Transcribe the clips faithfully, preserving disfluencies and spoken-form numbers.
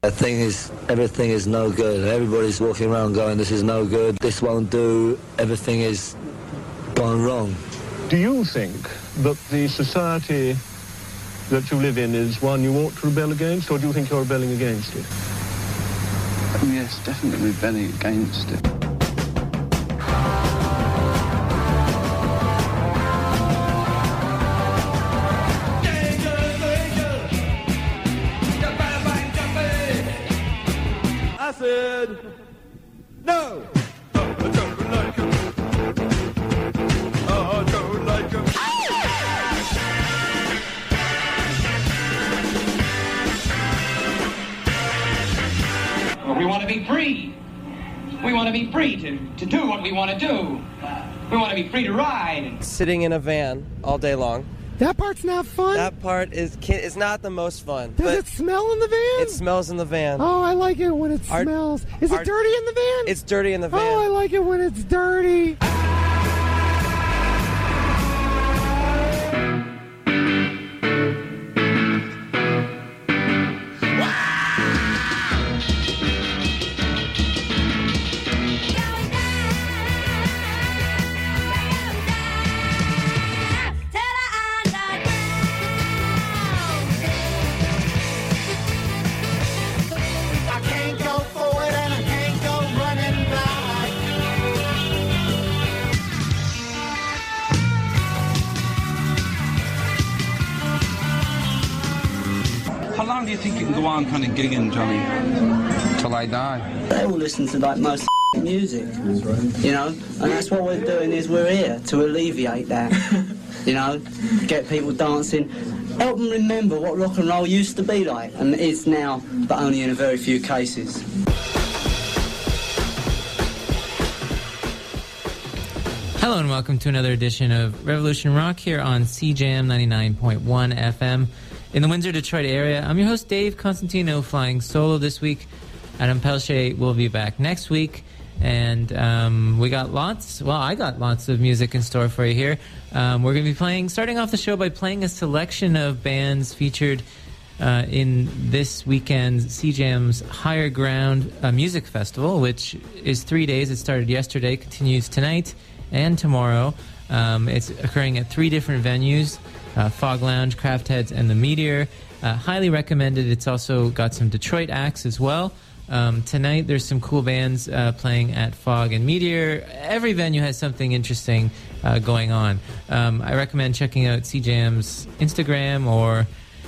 I think is everything is no good. Everybody's walking around going, this is no good, this won't do, everything is gone wrong. Do you think that the society that you live in is one you ought to rebel against, or do you think you're rebelling against it? Yes, definitely rebelling against it. I said, no! Oh, I don't like him. Oh, I don't like him. Well, we want to be free. We want to be free to, to do what we want to do. We want to be free to ride. Sitting in a van all day long. That part's not fun? That part is is not the most fun. Does it smell in the van? It smells in the van. Oh, I like it when it Our, smells. Is our, it dirty in the van? It's dirty in the van. Oh, I like it when it's dirty. How long do you think you can go on kind of gigging, Johnny? Till I die. They all listen to like most music, you know, and that's what we're doing is we're here to alleviate that, you know, get people dancing, help them remember what rock and roll used to be like, and it is now, but only in a very few cases. Hello and welcome to another edition of Revolution Rock here on C J M ninety-nine point one F M. In the Windsor, Detroit area, I'm your host, Dave Constantino, flying solo this week. Adam Pelche will be back next week. And um, we got lots, well, I got lots of music in store for you here. Um, we're going to be playing, starting off the show by playing a selection of bands featured uh, in this weekend's C J M's Higher Ground uh, Music Festival, which is three days. It started yesterday, continues tonight and tomorrow. Um, it's occurring at three different venues. Uh, Fog Lounge, Craft Heads, and The Meteor. Uh, highly recommended. It's also got some Detroit acts as well. Um, tonight there's some cool bands uh, playing at Fog and Meteor. Every venue has something interesting uh, going on. Um, I recommend checking out C J M's Instagram or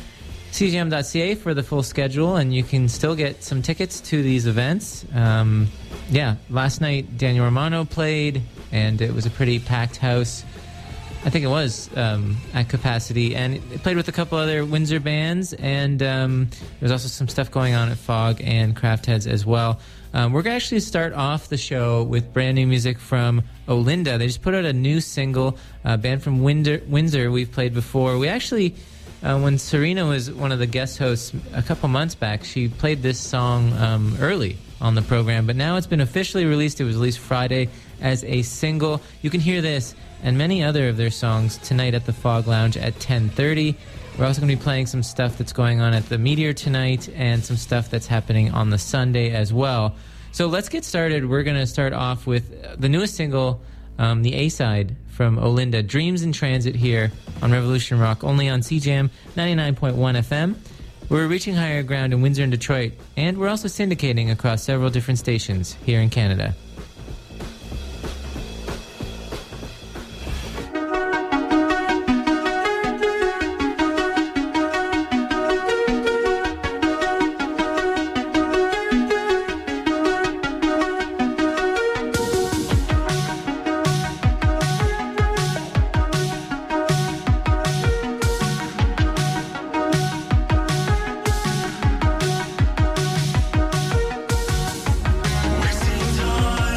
C J M dot C A for the full schedule, and you can still get some tickets to these events. Um, yeah, last night Daniel Romano played, and it was a pretty packed house. I think it was um, at capacity, and it played with a couple other Windsor bands, and um, there's also some stuff going on at Fog and Craft Heads as well. Um, we're going to actually start off the show with brand new music from Olinda. They just put out a new single, a band from Windsor, Windsor we've played before. We actually, uh, when Serena was one of the guest hosts a couple months back, she played this song um, early on the program, but now it's been officially released. It was released Friday as a single. You can hear this and many other of their songs tonight at the Fog Lounge at ten thirty. We're also going to be playing some stuff that's going on at the Meteor tonight and some stuff that's happening on the Sunday as well. So let's get started. We're going to start off with the newest single, um, the A-side from Olinda, Dreams in Transit, here on Revolution Rock, only on C J M ninety-nine point one F M. We're reaching higher ground in Windsor and Detroit, and we're also syndicating across several different stations here in Canada. Wasting time.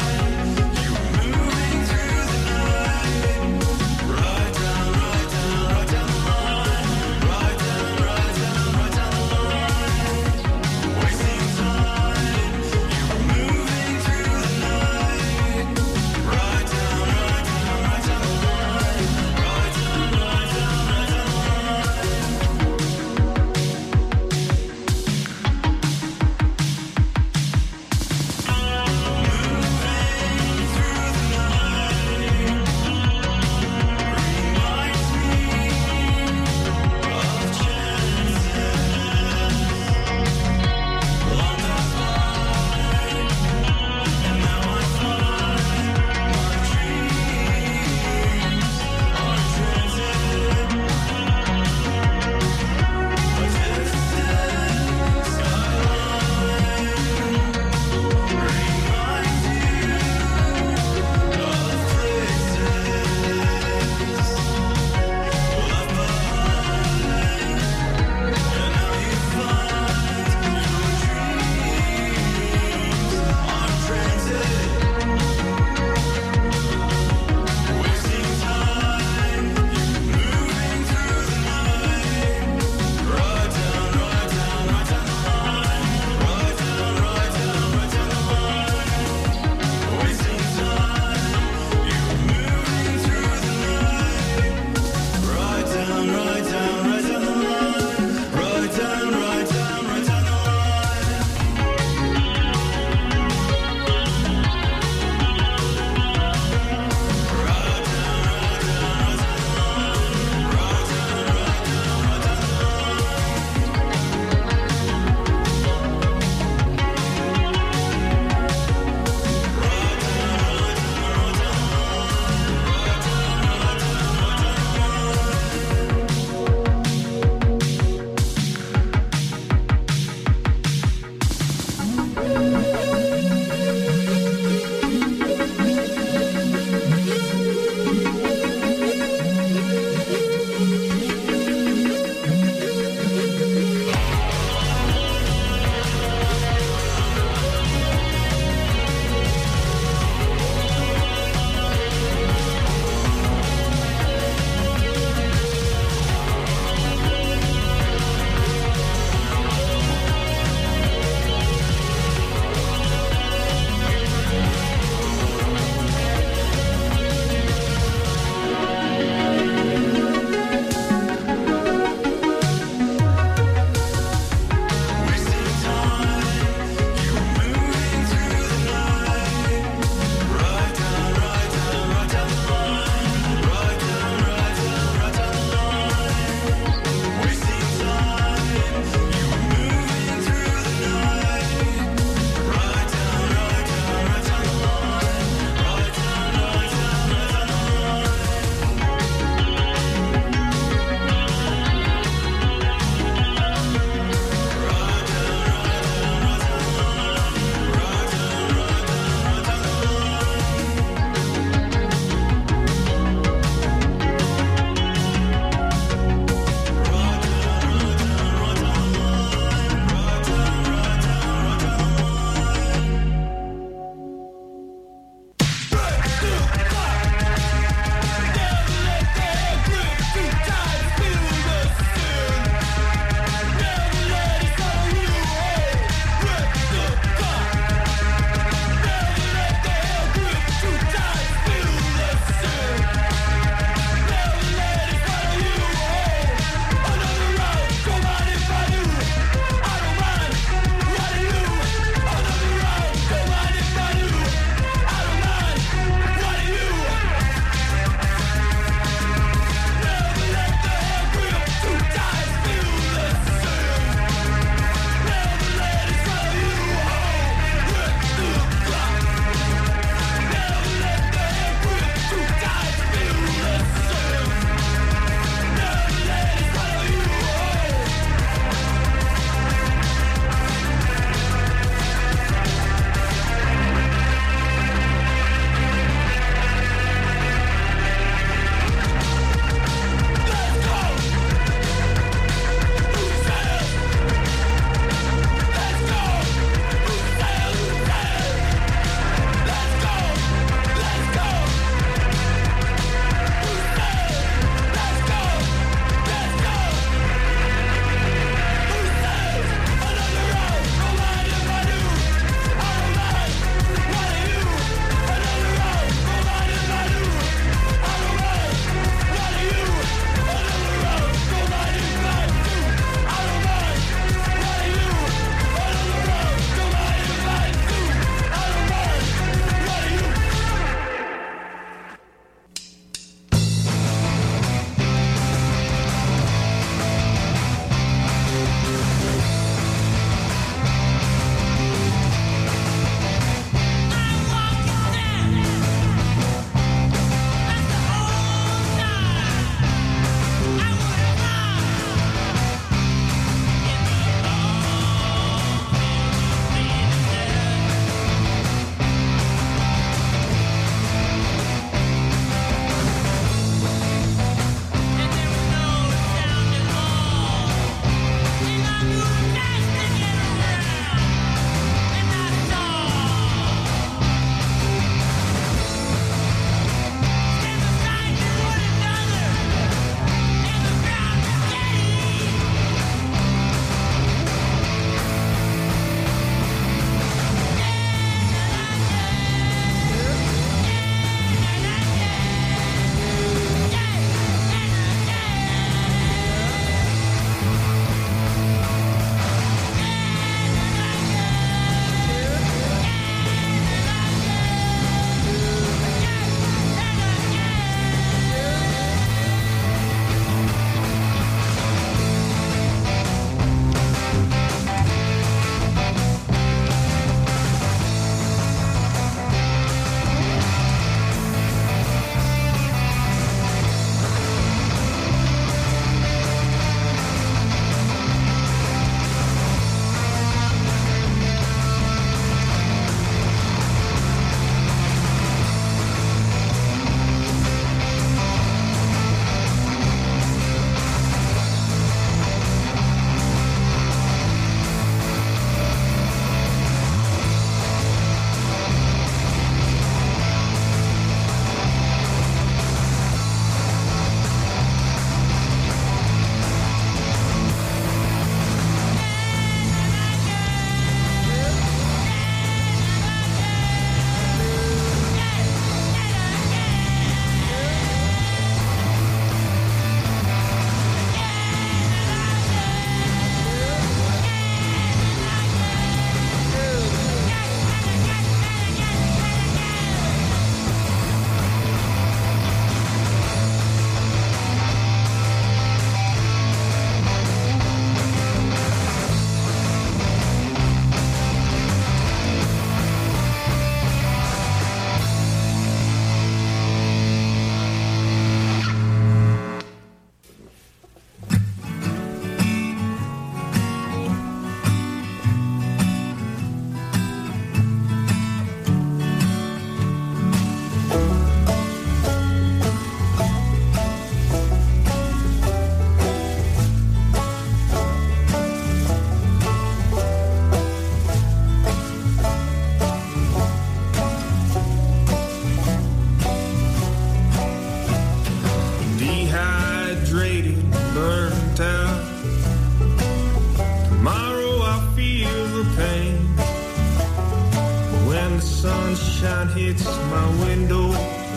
feel the pain when the sunshine hits my window.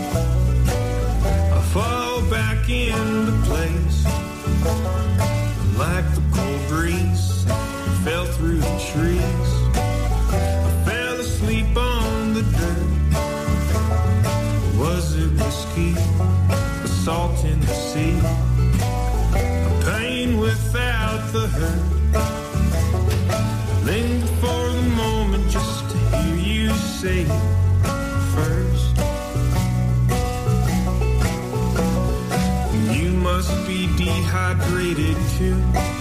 I fall back into place like the cold breeze fell through the trees. I fell asleep on the dirt. Was it whiskey, the salt in the sea, a pain without the hurt? Lingered for the moment just to hear you say it first. You must be dehydrated too.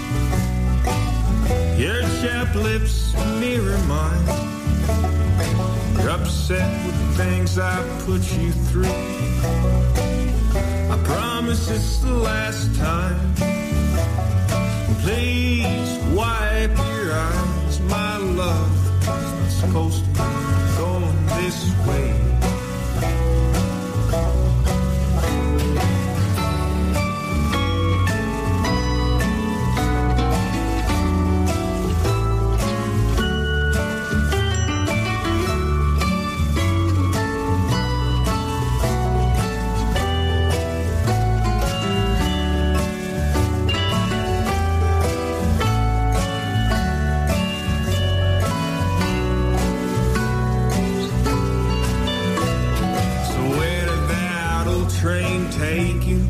Your chapped lips mirror mine. You're upset with the things I put you through. I promise it's the last time. Please wipe your eyes. My love is not supposed to be going this way. Take you.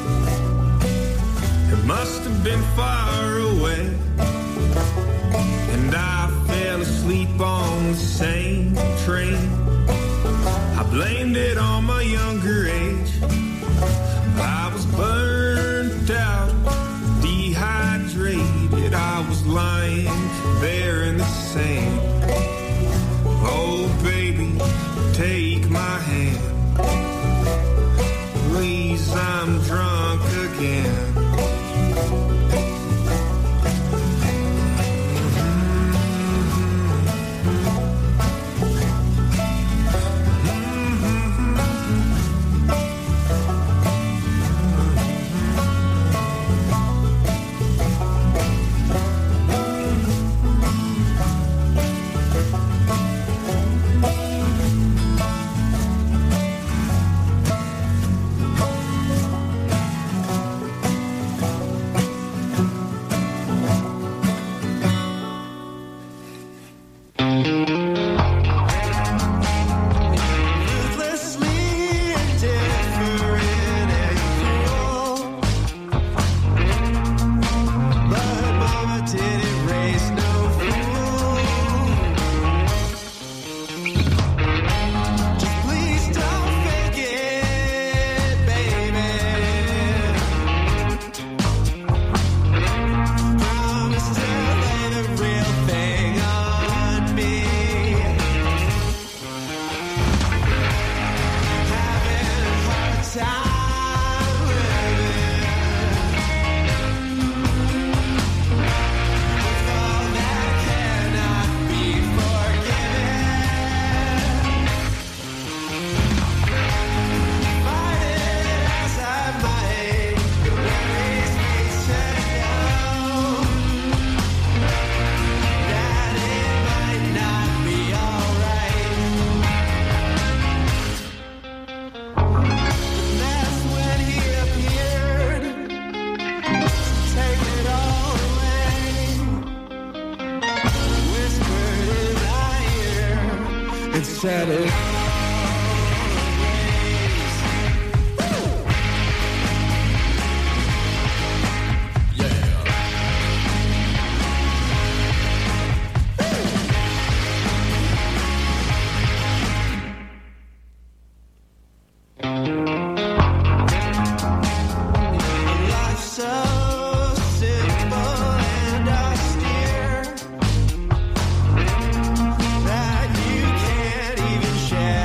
It must have been far away, and I fell asleep on the same train. I blamed it on my younger age. I was burnt out, dehydrated. I was lying there in the sand. Oh baby, take my hand. Please, I'm drunk again. Saturday. Share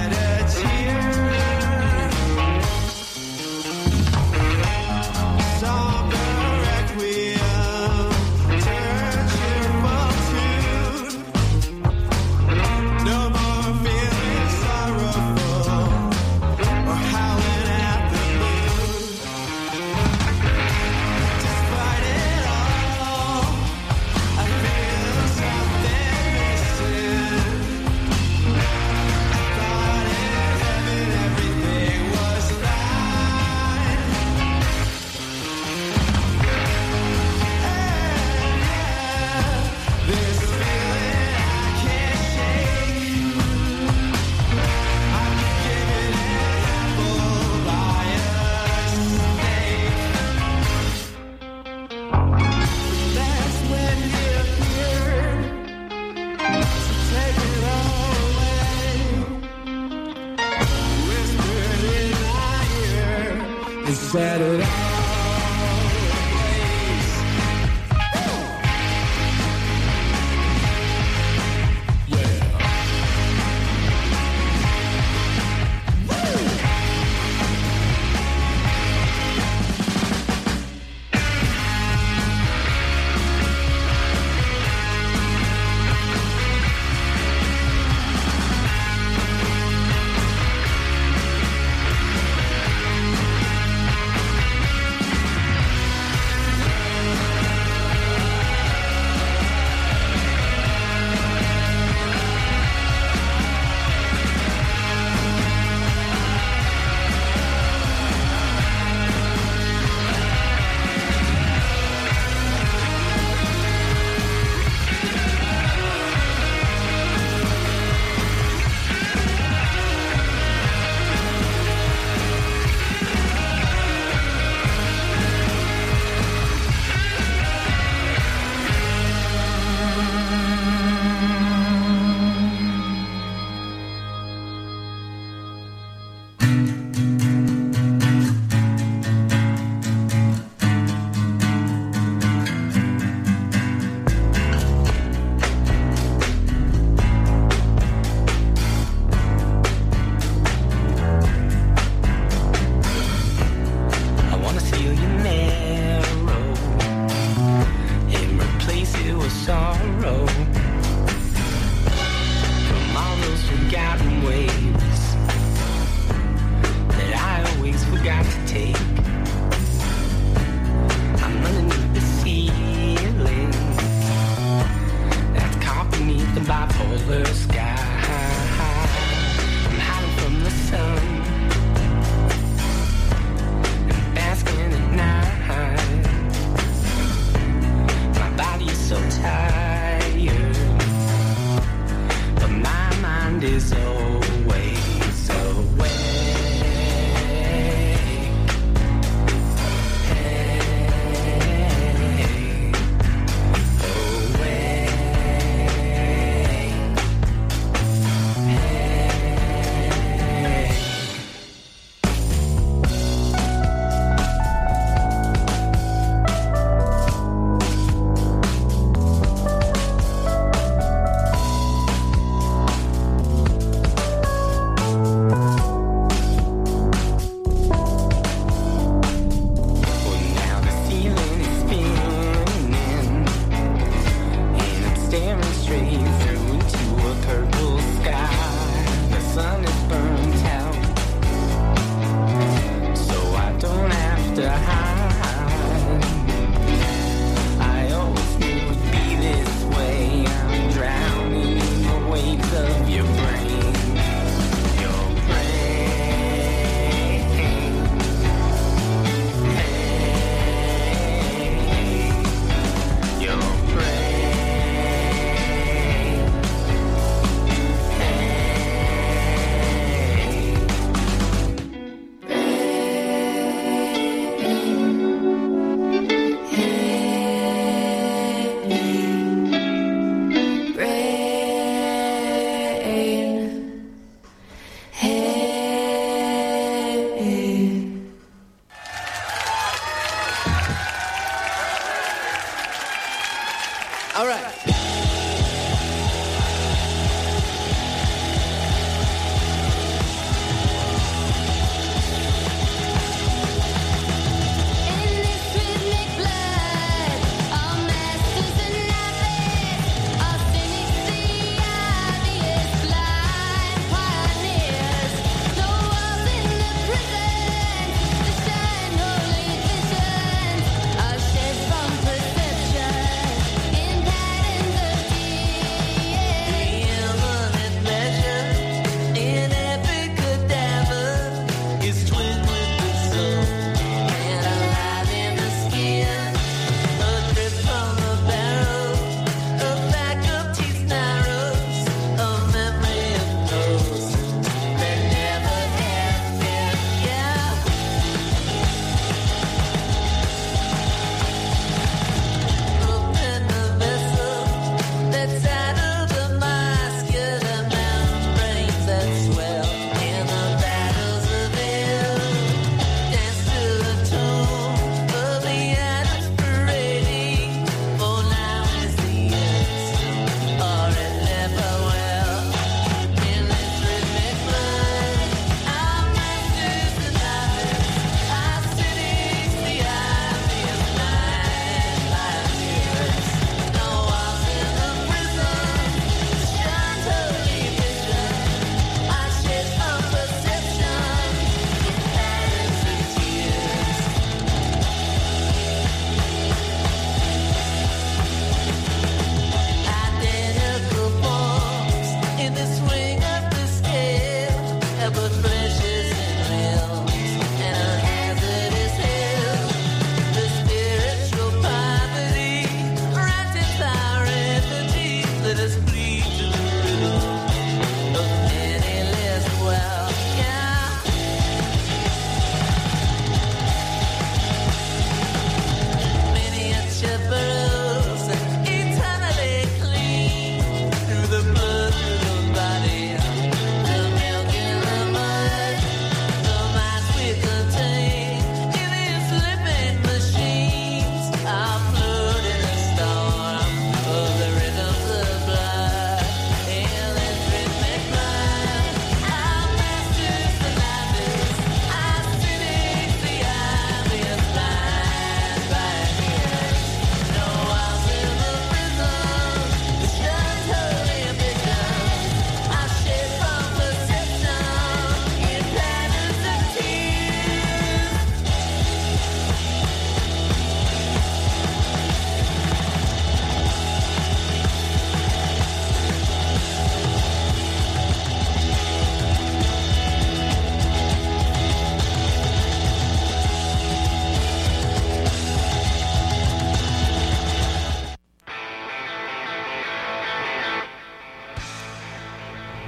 said it always.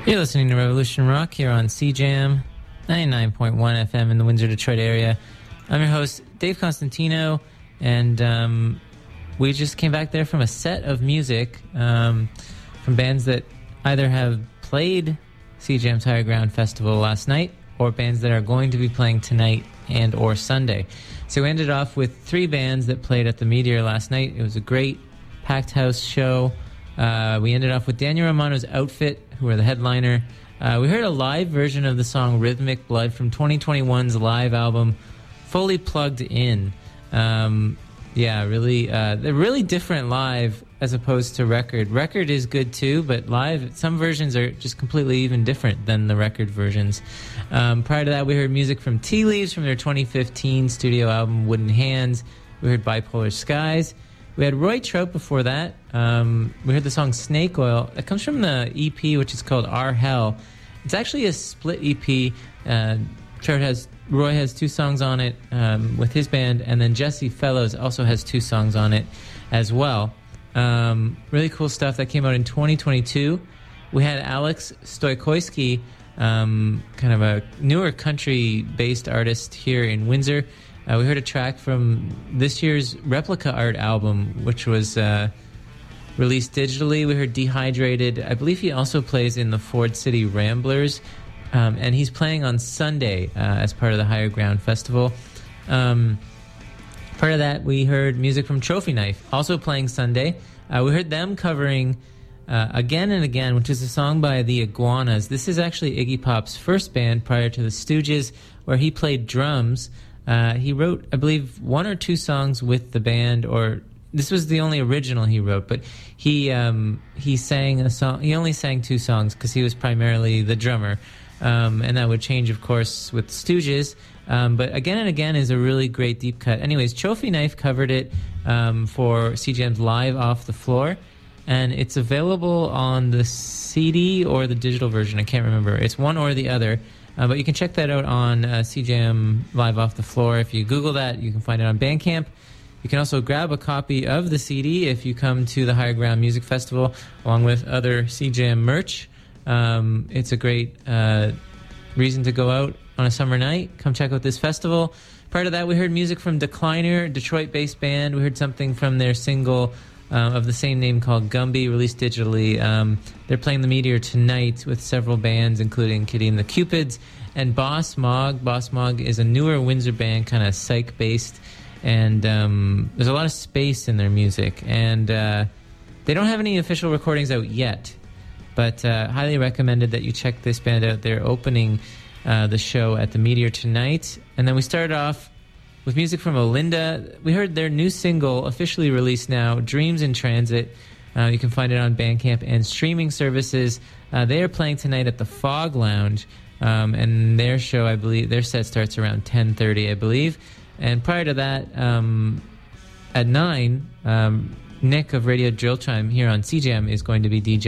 You're listening to Revolution Rock here on C Jam ninety-nine point one F M in the Windsor, Detroit area. I'm your host, Dave Constantino, and um, we just came back there from a set of music um, from bands that either have played C Jam's Higher Ground Festival last night or bands that are going to be playing tonight and or Sunday. So we ended off with three bands that played at the Meteor last night. It was a great packed house show. Uh, we ended off with Daniel Romano's Outfit, who were the headliner. Uh, we heard a live version of the song Rhythmic Blood from twenty twenty-one's live album, Fully Plugged In. Um, yeah, really, uh, they're really different live as opposed to record. Record is good too, but live, some versions are just completely even different than the record versions. Um, prior to that, we heard music from Tea Leaves from their twenty fifteen studio album Wooden Hands. We heard Bipolar Skies. We had Roy Trout before that. Um, we heard the song Snake Oil. It comes from the E P, which is called Our Hell. It's actually a split E P. Uh, Trout has, Roy has two songs on it um, with his band, and then Jesse Fellows also has two songs on it as well. Um, really cool stuff that came out in twenty twenty-two. We had Alex Stoikoyski, um, kind of a newer country-based artist here in Windsor. Uh, we heard a track from this year's Replica Art album, which was uh, released digitally. We heard Dehydrated. I believe he also plays in the Ford City Ramblers, um, and he's playing on Sunday uh, as part of the Higher Ground Festival. Um, part of that, we heard music from Trophy Knife, also playing Sunday. Uh, we heard them covering uh, Again and Again, which is a song by the Iguanas. This is actually Iggy Pop's first band prior to the Stooges, where he played drums. Uh, he wrote, I believe, one or two songs with the band, or this was the only original he wrote, but he um, he sang a song. He only sang two songs because he was primarily the drummer, um, and that would change, of course, with Stooges. Um, but Again and Again is a really great deep cut. Anyways, Trophy Knife covered it um, for C Jam's Live Off the Floor, and it's available on the C D or the digital version. I can't remember. It's one or the other. Uh, but you can check that out on uh, C Jam Live Off the Floor. If you Google that, you can find it on Bandcamp. You can also grab a copy of the C D if you come to the Higher Ground Music Festival, along with other C Jam merch. Um, it's a great uh, reason to go out on a summer night. Come check out this festival. Prior to that, we heard music from Decliner, Detroit-based band. We heard something from their single Uh, of the same name called Gumby, released digitally. Um, they're playing the Meteor tonight with several bands, including Kitty and the Cupids and Boss Mog. Boss Mog is a newer Windsor band, kind of psych-based, and um, there's a lot of space in their music. And uh, they don't have any official recordings out yet, but uh, highly recommended that you check this band out. They're opening uh, the show at the Meteor tonight. And then we started off with music from Olinda. We heard their new single, officially released now, Dreams in Transit. Uh, you can find it on Bandcamp and streaming services. Uh, they are playing tonight at the Fog Lounge, um, and their show, I believe, their set starts around ten thirty, I believe. And prior to that, um, at nine, um, Nick of Radio Drill Chime here on C Jam is going to be DJing.